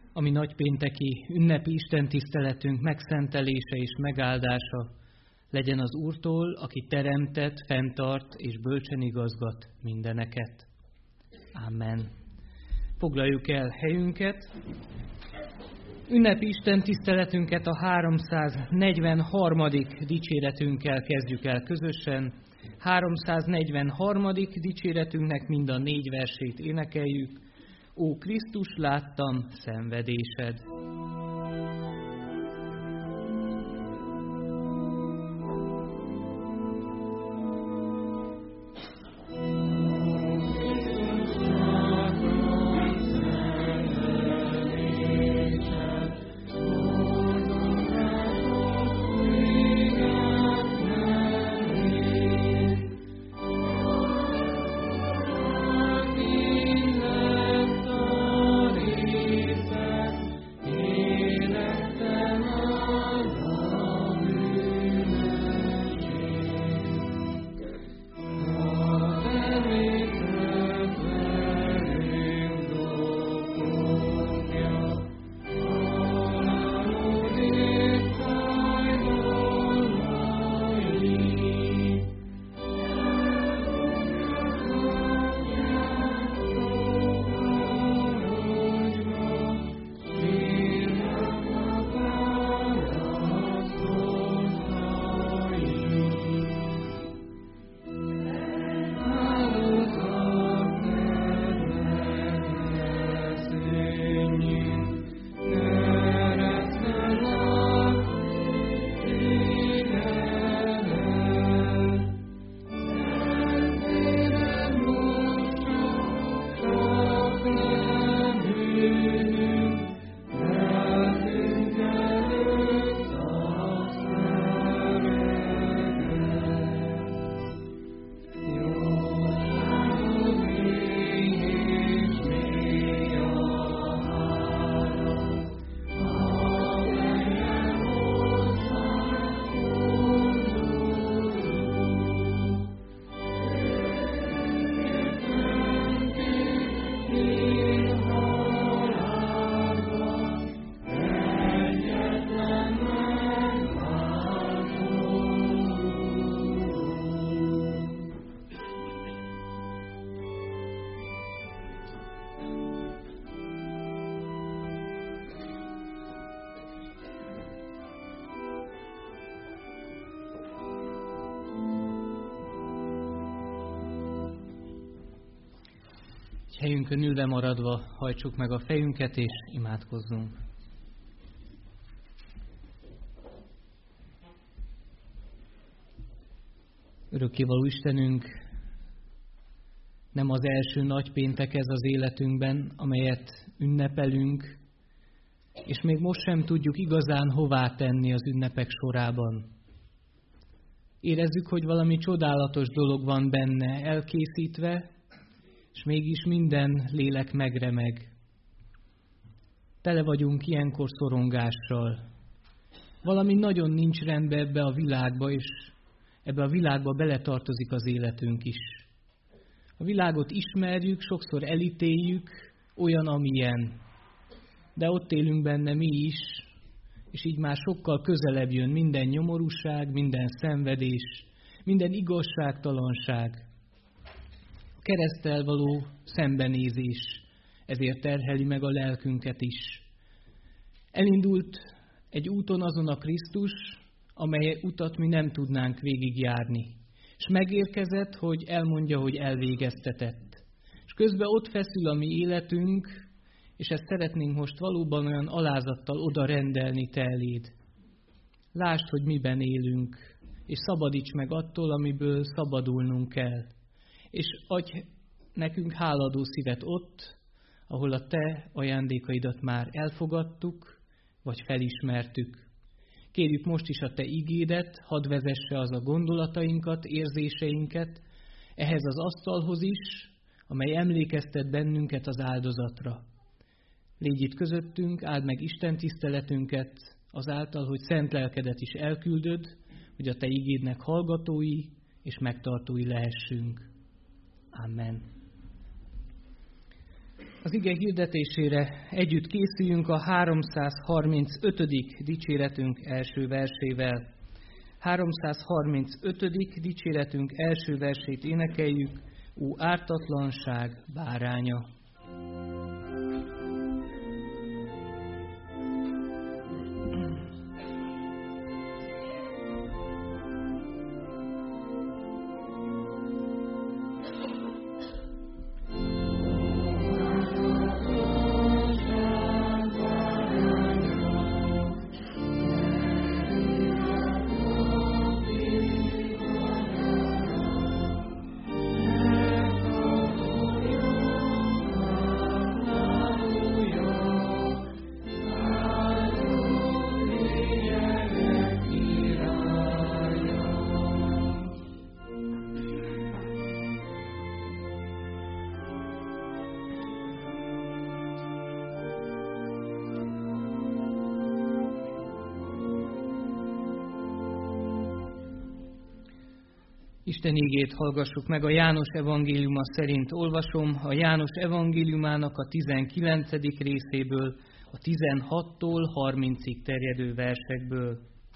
ami nagypénteki ünnepi istentiszteletünk megszentelése és megáldása legyen az Úrtól, aki teremtett, fenntart és bölcsen igazgat mindeneket. Amen. Foglaljuk el helyünket. Ünnepi istentiszteletünket a 343. dicséretünkkel kezdjük el közösen. 343. dicséretünknek mind a 4 versét énekeljük. Ó Krisztus, láttam szenvedésed! Helyünkön ülve maradva hajtsuk meg a fejünket és imádkozzunk. Örökkévaló Istenünk, nem az első nagypéntek ez az életünkben, amelyet ünnepelünk, és még most sem tudjuk igazán hová tenni az ünnepek sorában. Érezzük, hogy valami csodálatos dolog van benne elkészítve, és mégis minden lélek megremeg. Tele vagyunk ilyenkor szorongással. Valami nagyon nincs rendben ebbe a világba, és ebbe a világba beletartozik az életünk is. A világot ismerjük, sokszor elítéljük, olyan, amilyen. De ott élünk benne mi is, és így már sokkal közelebb jön minden nyomorúság, minden szenvedés, minden igazságtalanság. A kereszttel való szembenézés ezért terheli meg a lelkünket is. Elindult egy úton azon a Krisztus, amely utat mi nem tudnánk végigjárni. És megérkezett, hogy elmondja, hogy elvégeztetett. És közben ott feszül a mi életünk, és ezt szeretnénk most valóban olyan alázattal oda rendelni te eléd. Lásd, hogy miben élünk, és szabadíts meg attól, amiből szabadulnunk kell. És adj nekünk háladó szívet ott, ahol a te ajándékaidat már elfogadtuk, vagy felismertük. Kérjük most is a te igédet, hadd vezesse az a gondolatainkat, érzéseinket ehhez az asztalhoz is, amely emlékeztet bennünket az áldozatra. Légy itt közöttünk, áld meg Isten tiszteletünket azáltal, hogy szent lelkedet is elküldöd, hogy a te igédnek hallgatói és megtartói lehessünk. Amen. Az ige hirdetésére együtt készüljünk a 335. dicséretünk első versével. 335. dicséretünk első versét énekeljük, Ó ártatlanság báránya. Isten igét hallgassuk meg, a János evangéliuma szerint olvasom, a János evangéliumának a 19. részéből, a 16-tól 30-ig terjedő versekből.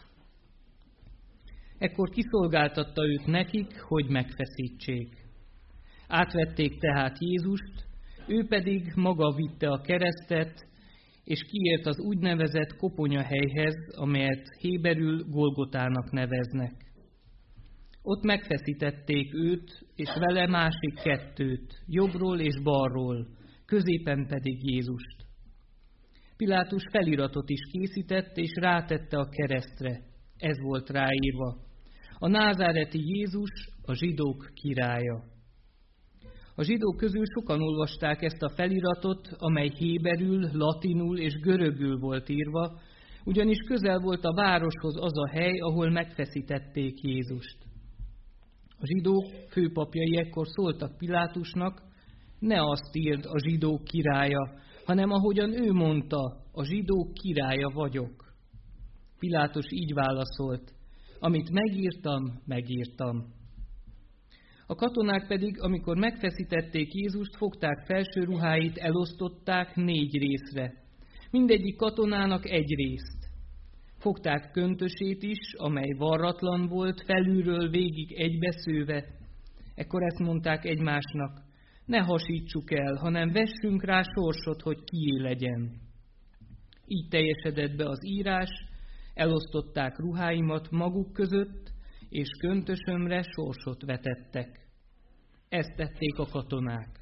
Ekkor kiszolgáltatta őt nekik, hogy megfeszítsék. Átvették tehát Jézust, ő pedig maga vitte a keresztet, és kiért az úgynevezett koponyahelyhez, amelyet héberül Golgotának neveznek. Ott megfeszítették őt, és vele másik kettőt, jobbról és balról, középen pedig Jézust. Pilátus feliratot is készített, és rátette a keresztre. Ez volt ráírva: a názáreti Jézus, a zsidók királya. A zsidók közül sokan olvasták ezt a feliratot, amely héberül, latinul és görögül volt írva, ugyanis közel volt a városhoz az a hely, ahol megfeszítették Jézust. A zsidók főpapjai ekkor szóltak Pilátusnak, ne azt írd, a zsidók királya, hanem ahogyan ő mondta, a zsidók királya vagyok. Pilátus így válaszolt: amit megírtam, megírtam. A katonák pedig, amikor megfeszítették Jézust, fogták felső ruháit, elosztották 4 részre. Mindegyik katonának egy részt. Fogták köntösét is, amely varratlan volt, felülről végig egybeszőve. Ekkor ezt mondták egymásnak: ne hasítsuk el, hanem vessünk rá sorsot, hogy kié legyen. Így teljesedett be az írás, elosztották ruháimat maguk között, és köntösömre sorsot vetettek. Ezt tették a katonák.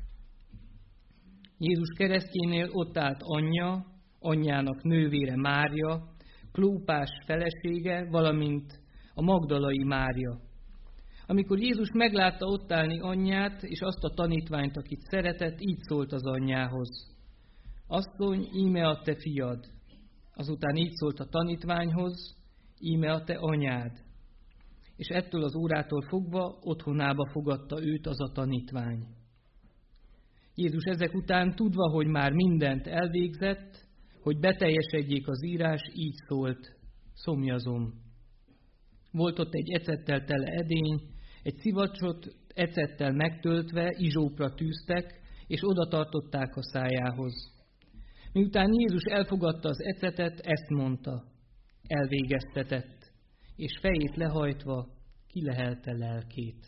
Jézus keresztjénél ott állt anyja, anyjának nővére Mária, Klópás felesége, valamint a magdalai Mária. Amikor Jézus meglátta ott állni anyját, és azt a tanítványt, akit szeretett, így szólt az anyjához: asszony, íme a te fiad. Azután így szólt a tanítványhoz: íme a te anyád. És ettől az órától fogva otthonába fogadta őt az a tanítvány. Jézus ezek után, tudva, hogy már mindent elvégzett, hogy beteljesedjék az írás, így szólt: szomjazom. Volt ott egy ecettel tele edény, egy szivacsot ecettel megtöltve izsópra tűztek, és oda tartották a szájához. Miután Jézus elfogadta az ecetet, ezt mondta: elvégeztetett, és fejét lehajtva kilehelte lelkét.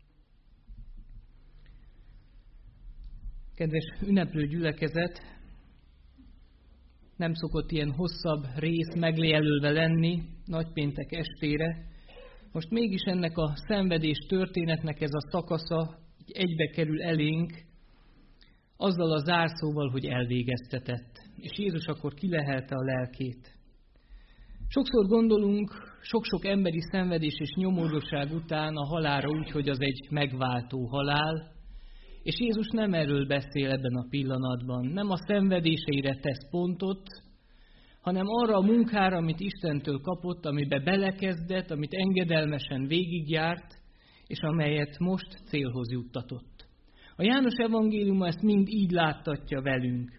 Kedves ünneplő gyülekezet, nem szokott ilyen hosszabb rész megjelölve lenni nagypéntek estére. Most mégis ennek a szenvedés történetnek ez a szakasza egybe kerül elénk, azzal a zárszóval, hogy elvégeztetett. És Jézus akkor kilehelte a lelkét. Sokszor gondolunk sok-sok emberi szenvedés és nyomorúság után a halálra úgy, hogy az egy megváltó halál, és Jézus nem erről beszél ebben a pillanatban, nem a szenvedéseire tesz pontot, hanem arra a munkára, amit Istentől kapott, amibe belekezdett, amit engedelmesen végigjárt, és amelyet most célhoz juttatott. A János evangéliuma ezt mind így láttatja velünk.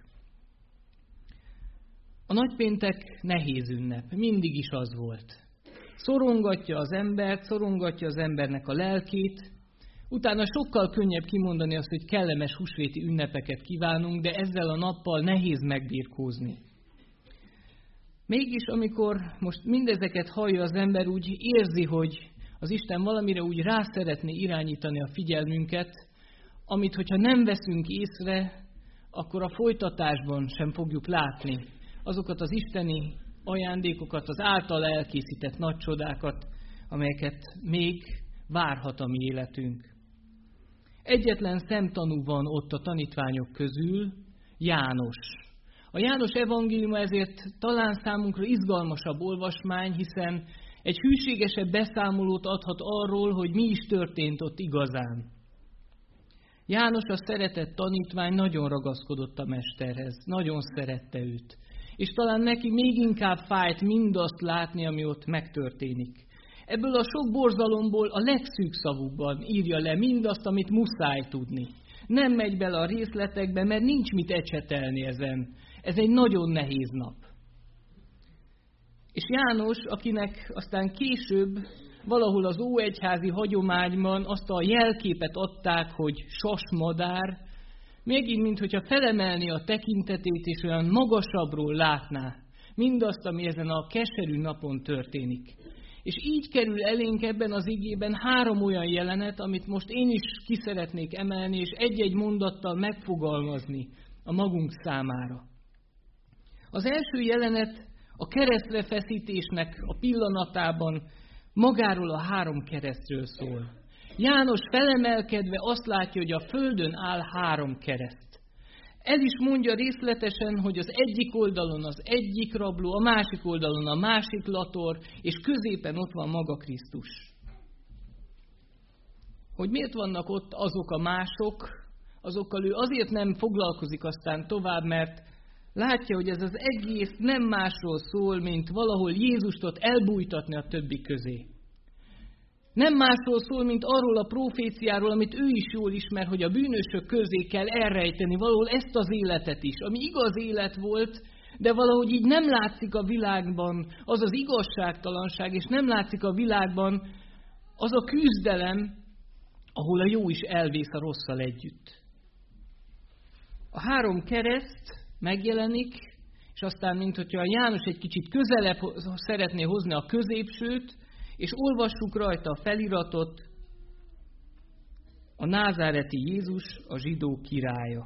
A nagypéntek nehéz ünnep, mindig is az volt. Szorongatja az embert, szorongatja az embernek a lelkét, Utána sokkal könnyebb kimondani azt, hogy kellemes húsvéti ünnepeket kívánunk, de ezzel a nappal nehéz megbirkózni. Mégis, amikor most mindezeket hallja az ember, úgy érzi, hogy az Isten valamire úgy rá szeretné irányítani a figyelmünket, amit, hogyha nem veszünk észre, akkor a folytatásban sem fogjuk látni azokat az isteni ajándékokat, az által elkészített nagy csodákat, amelyeket még várhat a mi életünk. Egyetlen szemtanú van ott a tanítványok közül, János. A János evangéliuma ezért talán számunkra izgalmasabb olvasmány, hiszen egy hűségesebb beszámolót adhat arról, hogy mi is történt ott igazán. János, a szeretett tanítvány, nagyon ragaszkodott a mesterhez, nagyon szerette őt. És talán neki még inkább fájt mindazt látni, ami ott megtörténik. Ebből a sok borzalomból a legszűkszavúbban írja le mindazt, amit muszáj tudni. Nem megy bele a részletekbe, mert nincs mit ecsetelni ezen. Ez egy nagyon nehéz nap. És János, akinek aztán később valahol az óegyházi hagyományban azt a jelképet adták, hogy sasmadár, megint, minthogyha felemelni a tekintetét, és olyan magasabbról látná mindazt, ami ezen a keserű napon történik. És így kerül elénk ebben az igében 3 olyan jelenet, amit most én is ki szeretnék emelni, és egy-egy mondattal megfogalmazni a magunk számára. Az első jelenet a keresztre feszítésnek a pillanatában magáról a 3 keresztről szól. János felemelkedve azt látja, hogy a földön áll 3 kereszt. El is mondja részletesen, hogy az egyik oldalon az egyik rabló, a másik oldalon a másik lator, és középen ott van maga Krisztus. Hogy miért vannak ott azok a mások, azokkal ő azért nem foglalkozik aztán tovább, mert látja, hogy ez az egész nem másról szól, mint valahol Jézust ott elbújtatni a többi közé. Nem másról szól, mint arról a proféciáról, amit ő is jól ismer, hogy a bűnösök közé kell elrejteni valahol ezt az életet is, ami igaz élet volt, de valahogy így nem látszik a világban az az igazságtalanság, és nem látszik a világban az a küzdelem, ahol a jó is elvész a rosszal együtt. A 3 kereszt megjelenik, és aztán, minthogyha János egy kicsit közelebb szeretné hozni a középsőt, és olvassuk rajta a feliratot, a názáreti Jézus, a zsidók királya.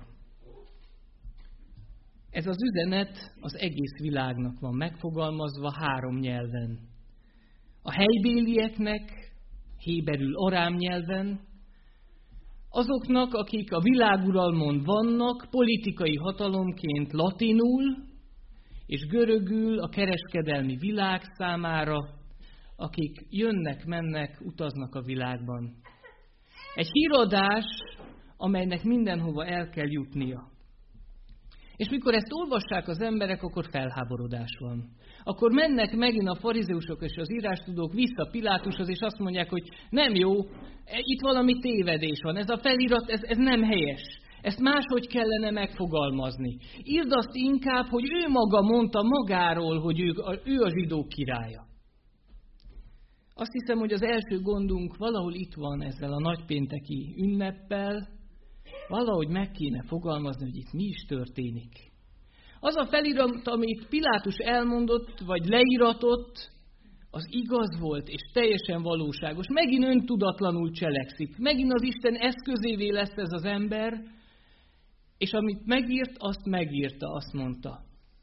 Ez az üzenet az egész világnak van megfogalmazva 3 nyelven. A helybélieknek, héberül arám nyelven, azoknak, akik a világuralmon vannak, politikai hatalomként latinul, és görögül a kereskedelmi világ számára, akik jönnek, mennek, utaznak a világban. Egy híradás, amelynek mindenhova el kell jutnia. És mikor ezt olvassák az emberek, akkor felháborodás van. Akkor mennek megint a farizeusok és az írástudók vissza Pilátushoz, és azt mondják, hogy nem jó, itt valami tévedés van, ez a felirat, ez nem helyes. Ezt máshogy kellene megfogalmazni. Írd azt inkább, hogy ő maga mondta magáról, hogy ő a zsidók királya. Azt hiszem, hogy az első gondunk valahol itt van ezzel a nagypénteki ünneppel, valahogy meg kéne fogalmazni, hogy itt mi is történik. Az a felirat, amit Pilátus elmondott, vagy leíratott, az igaz volt, és teljesen valóságos. Megint öntudatlanul cselekszik. Megint az Isten eszközévé lesz ez az ember, és amit megírt, azt megírta, azt mondta.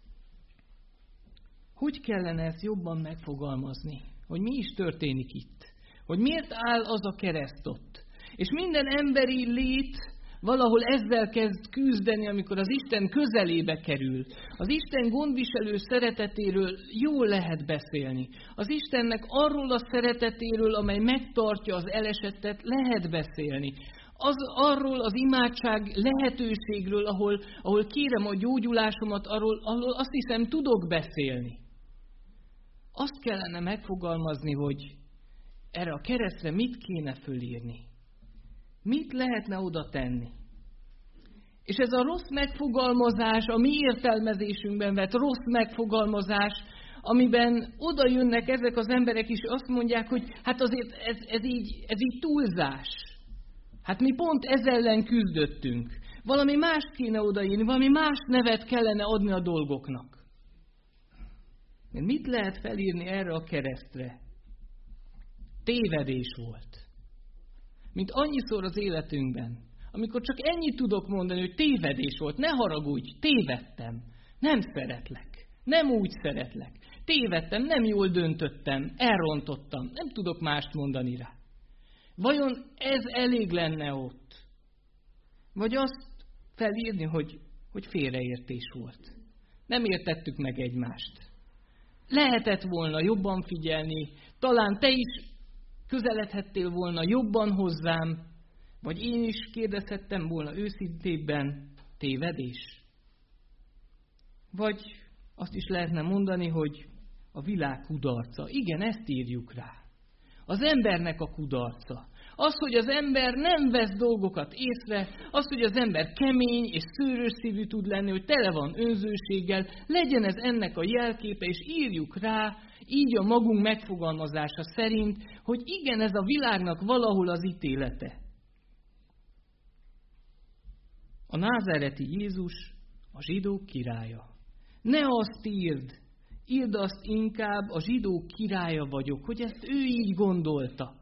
Hogy kellene ezt jobban megfogalmazni? Hogy mi is történik itt? Hogy miért áll az a kereszt ott? És minden emberi lét valahol ezzel kezd küzdeni, amikor az Isten közelébe kerül. Az Isten gondviselő szeretetéről jól lehet beszélni. Az Istennek arról a szeretetéről, amely megtartja az elesettet, lehet beszélni. Arról az imádság lehetőségről, ahol kérem a gyógyulásomat, arról azt hiszem tudok beszélni. Azt kellene megfogalmazni, hogy erre a keresztre mit kéne fölírni. Mit lehetne oda tenni? És ez a rossz megfogalmazás, a mi értelmezésünkben vett rossz megfogalmazás, amiben oda jönnek ezek az emberek is, azt mondják, hogy hát azért ez így túlzás. Hát mi pont ez ellen küzdöttünk. Valami mást kéne odaírni, valami más nevet kellene adni a dolgoknak. Mit lehet felírni erre a keresztre? Tévedés volt. Mint annyiszor az életünkben, amikor csak ennyit tudok mondani, hogy tévedés volt, ne haragudj, tévedtem, nem szeretlek, nem úgy szeretlek, tévedtem, nem jól döntöttem, elrontottam, nem tudok mást mondani rá. Vajon ez elég lenne ott? Vagy azt felírni, hogy félreértés volt. Nem értettük meg egymást. Lehetett volna jobban figyelni, talán te is közeledhettél volna jobban hozzám, vagy én is kérdezhettem volna őszintébben, tévedés. Vagy azt is lehetne mondani, hogy a világ kudarca. Igen, ezt írjuk rá. Az embernek a kudarca. Az, hogy az ember nem vesz dolgokat észre, az, hogy az ember kemény és szőrös szívű tud lenni, hogy tele van önzőséggel, legyen ez ennek a jelképe, és írjuk rá, így a magunk megfogalmazása szerint, hogy igen, ez a világnak valahol az ítélete. A názáreti Jézus a zsidók királya. Ne azt írd azt inkább, a zsidók királya vagyok, hogy ezt ő így gondolta.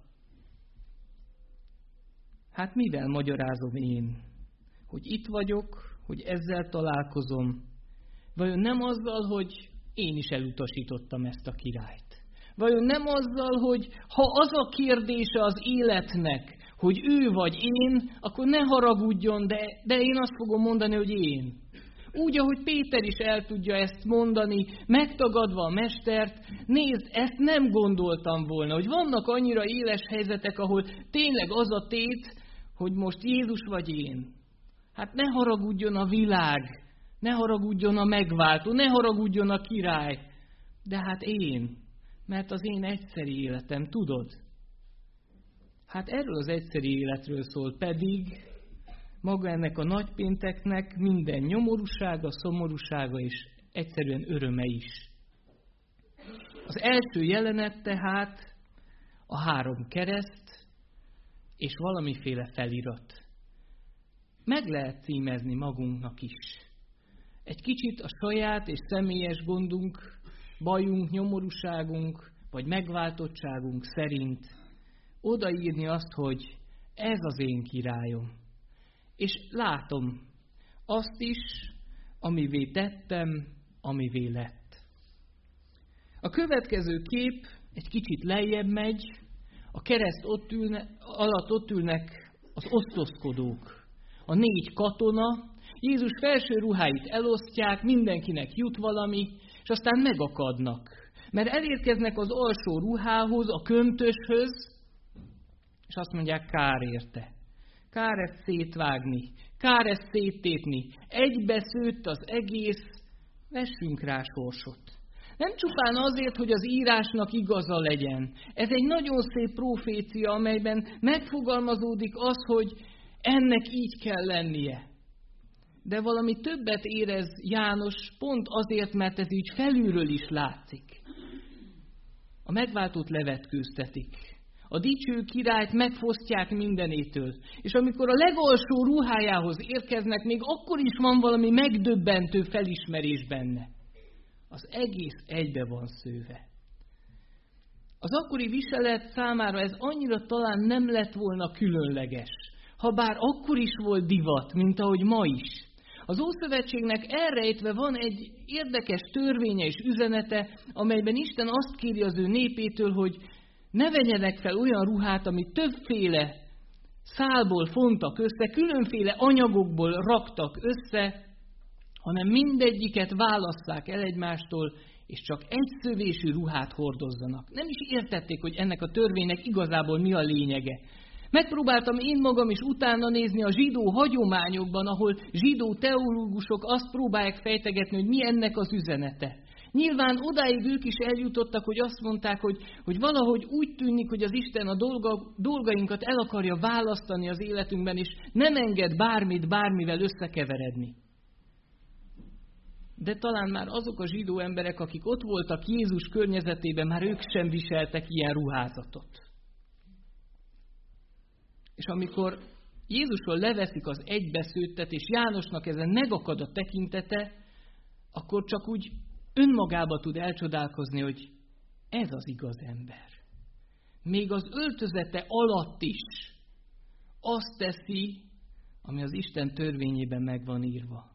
Hát mivel magyarázom én, hogy itt vagyok, hogy ezzel találkozom? Vajon nem azzal, hogy én is elutasítottam ezt a királyt? Vajon nem azzal, hogy ha az a kérdése az életnek, hogy ő vagy én, akkor ne haragudjon, de én azt fogom mondani, hogy én. Úgy, ahogy Péter is el tudja ezt mondani, megtagadva a mestert, nézd, ezt nem gondoltam volna, hogy vannak annyira éles helyzetek, ahol tényleg az a tét, hogy most Jézus vagy én. Hát ne haragudjon a világ, ne haragudjon a megváltó, ne haragudjon a király, de hát én, mert az én egyszeri életem, tudod? Hát erről az egyszeri életről szól, pedig maga ennek a nagypénteknek minden nyomorúsága, szomorúsága és egyszerűen öröme is. Az első jelenet tehát a 3 kereszt és valamiféle felirat. Meg lehet címezni magunknak is. Egy kicsit a saját és személyes gondunk, bajunk, nyomorúságunk vagy megváltottságunk szerint odaírni azt, hogy ez az én királyom. És látom azt is, amivé tettem, amivé lett. A következő kép egy kicsit lejjebb megy, a kereszt alatt ott ülnek az osztozkodók, a 4 katona, Jézus felső ruháit elosztják, mindenkinek jut valami, és aztán megakadnak. Mert elérkeznek az alsó ruhához, a köntöshöz, és azt mondják, kár érte. Kár ezt szétvágni, kár ezt széttépni, egybeszőtt az egész, vessünk rá sorsot. Nem csupán azért, hogy az írásnak igaza legyen. Ez egy nagyon szép profécia, amelyben megfogalmazódik az, hogy ennek így kell lennie. De valami többet érez János pont azért, mert ez így felülről is látszik. A megváltót levetkőztetik. A dicső királyt megfosztják mindenétől. És amikor a legalsó ruhájához érkeznek, még akkor is van valami megdöbbentő felismerés benne. Az egész egybe van szőve. Az akkori viselet számára ez annyira talán nem lett volna különleges, habár akkor is volt divat, mint ahogy ma is. Az Ószövetségnek elrejtve van egy érdekes törvénye és üzenete, amelyben Isten azt kéri az ő népétől, hogy ne vegyenek fel olyan ruhát, amit többféle szálból fontak össze, különféle anyagokból raktak össze, hanem mindegyiket válasszák el egymástól, és csak egy szövésű ruhát hordozzanak. Nem is értették, hogy ennek a törvénynek igazából mi a lényege. Megpróbáltam én magam is utána nézni a zsidó hagyományokban, ahol zsidó teológusok azt próbálják fejtegetni, hogy mi ennek az üzenete. Nyilván odáig ők is eljutottak, hogy azt mondták, hogy valahogy úgy tűnik, hogy az Isten a dolgainkat el akarja választani az életünkben, és nem enged bármit bármivel összekeveredni. De talán már azok a zsidó emberek, akik ott voltak Jézus környezetében, már ők sem viseltek ilyen ruházatot. És amikor Jézusról leveszik az egybeszőttet, és Jánosnak ezen megakad a tekintete, akkor csak úgy önmagába tud elcsodálkozni, hogy ez az igaz ember. Még az öltözete alatt is azt teszi, ami az Isten törvényében meg van írva.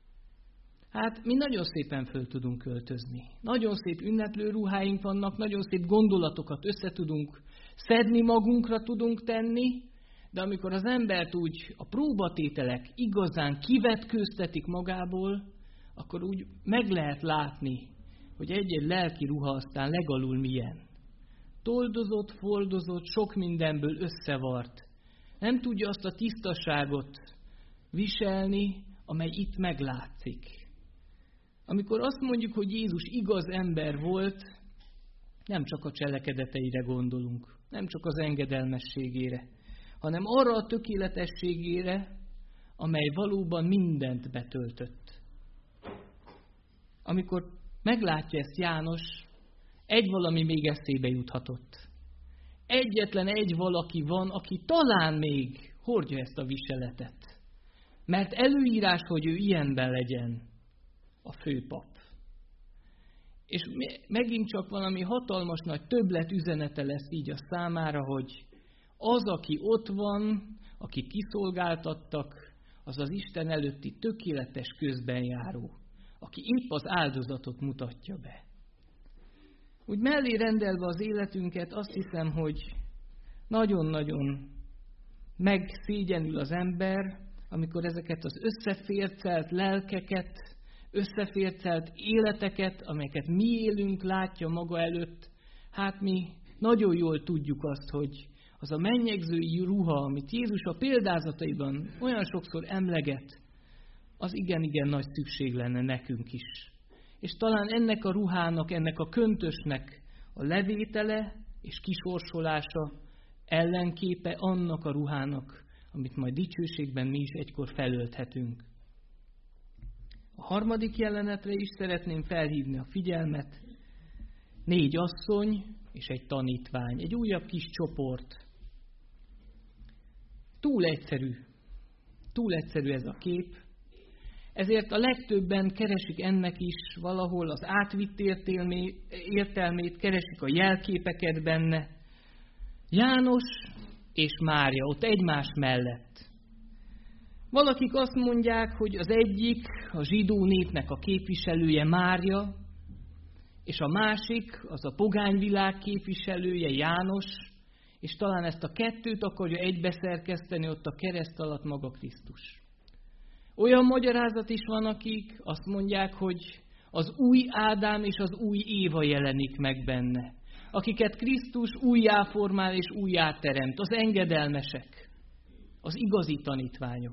Hát mi nagyon szépen föl tudunk költözni. Nagyon szép ünneplő ruháink vannak, nagyon szép gondolatokat össze tudunk szedni, magunkra tudunk tenni, de amikor az embert úgy a próbatételek igazán kivetkőztetik magából, akkor úgy meg lehet látni, hogy egy-egy lelki ruha aztán legalul milyen. Toldozott, foldozott, sok mindenből összevart. Nem tudja azt a tisztaságot viselni, amely itt meglátszik. Amikor azt mondjuk, hogy Jézus igaz ember volt, nem csak a cselekedeteire gondolunk, nem csak az engedelmességére, hanem arra a tökéletességére, amely valóban mindent betöltött. Amikor meglátja ezt János, egy valami még eszébe juthatott. Egyetlen egy valaki van, aki talán még hordja ezt a viseletet. Mert előírás, hogy ő ilyenben legyen, a főpap. És megint csak valami hatalmas nagy többlet üzenete lesz így a számára, hogy az, aki ott van, aki kiszolgáltattak, az az Isten előtti tökéletes közbenjáró, aki épp az áldozatot mutatja be. Úgy mellé rendelve az életünket, azt hiszem, hogy nagyon-nagyon megszégyenül az ember, amikor ezeket az összefércelt lelkeket, összefércelt életeket, amelyeket mi élünk, látja maga előtt, hát mi nagyon jól tudjuk azt, hogy az a mennyegzői ruha, amit Jézus a példázataiban olyan sokszor emleget, az igen-igen nagy szükség lenne nekünk is. És talán ennek a ruhának, ennek a köntösnek a levétele és kisorsolása ellenképe annak a ruhának, amit majd dicsőségben mi is egykor felölthetünk. A harmadik jelenetre is szeretném felhívni a figyelmet. 4 asszony és egy tanítvány, egy újabb kis csoport. Túl egyszerű ez a kép, ezért a legtöbben keresik ennek is valahol az átvitt értelmét, keresik a jelképeket benne. János és Mária ott egymás mellett. Valakik azt mondják, hogy az egyik a zsidó népnek a képviselője Mária, és a másik az a pogányvilág képviselője János, és talán ezt a kettőt akarja egybeszerkeszteni ott a kereszt alatt maga Krisztus. Olyan magyarázat is van, akik azt mondják, hogy az új Ádám és az új Éva jelenik meg benne, akiket Krisztus újjáformál és újjáteremt, az engedelmesek, az igazi tanítványok.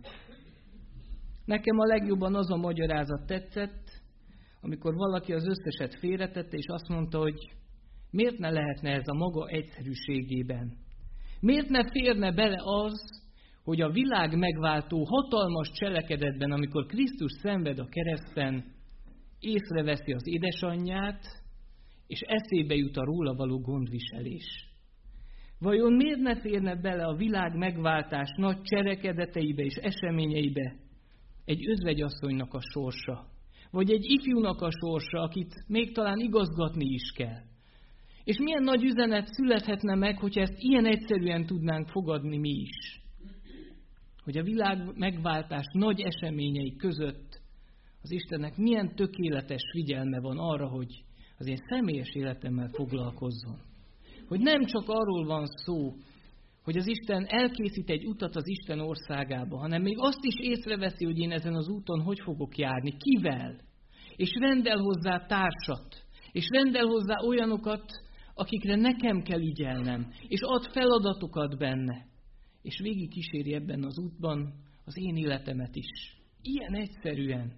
Nekem a legjobban az a magyarázat tetszett, amikor valaki az összeset félretette, és azt mondta, hogy miért ne lehetne ez a maga egyszerűségében? Miért ne férne bele az, hogy a világ megváltó hatalmas cselekedetben, amikor Krisztus szenved a kereszten, észreveszi az édesanyját, és eszébe jut a róla való gondviselés. Vajon miért ne férne bele a világ megváltás nagy cselekedeteibe és eseményeibe egy özvegyasszonynak a sorsa, vagy egy ifjúnak a sorsa, akit még talán igazgatni is kell? És milyen nagy üzenet születhetne meg, hogyha ezt ilyen egyszerűen tudnánk fogadni mi is? Hogy a világ megváltás nagy eseményei között az Istennek milyen tökéletes figyelme van arra, hogy az én személyes életemmel foglalkozzon. Hogy nem csak arról van szó, hogy az Isten elkészít egy utat az Isten országába, hanem még azt is észreveszi, hogy én ezen az úton hogy fogok járni, kivel, és rendel hozzá társat, és rendel hozzá olyanokat, akikre nekem kell ügyelnem, és ad feladatokat benne, és végig kíséri ebben az útban az én életemet is. Ilyen egyszerűen,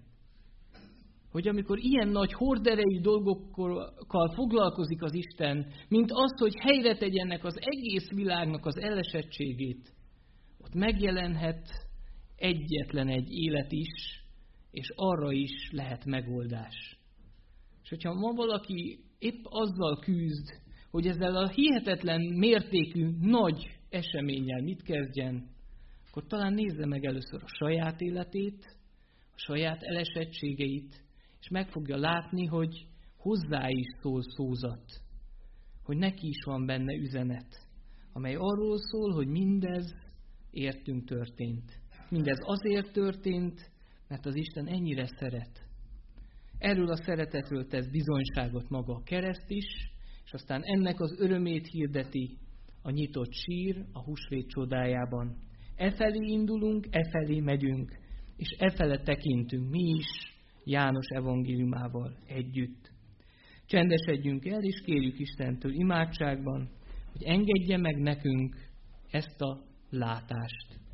hogy amikor ilyen nagy horderejű dolgokkal foglalkozik az Isten, mint az, hogy helyre tegyenek az egész világnak az elesettségét, ott megjelenhet egyetlen egy élet is, és arra is lehet megoldás. És hogyha ma valaki épp azzal küzd, hogy ezzel a hihetetlen mértékű nagy eseménnyel mit kezdjen, akkor talán nézze meg először a saját életét, a saját elesettségeit, és meg fogja látni, hogy hozzá is szól szózat, hogy neki is van benne üzenet, amely arról szól, hogy mindez értünk történt. Mindez azért történt, mert az Isten ennyire szeret. Erről a szeretetről tesz bizonyságot maga a kereszt is, és aztán ennek az örömét hirdeti a nyitott sír a húsvét csodájában. Efelé indulunk, efelé megyünk, és efele tekintünk mi is János evangéliumával együtt. Csendesedjünk el, és kérjük Istentől imádságban, hogy engedje meg nekünk ezt a látást.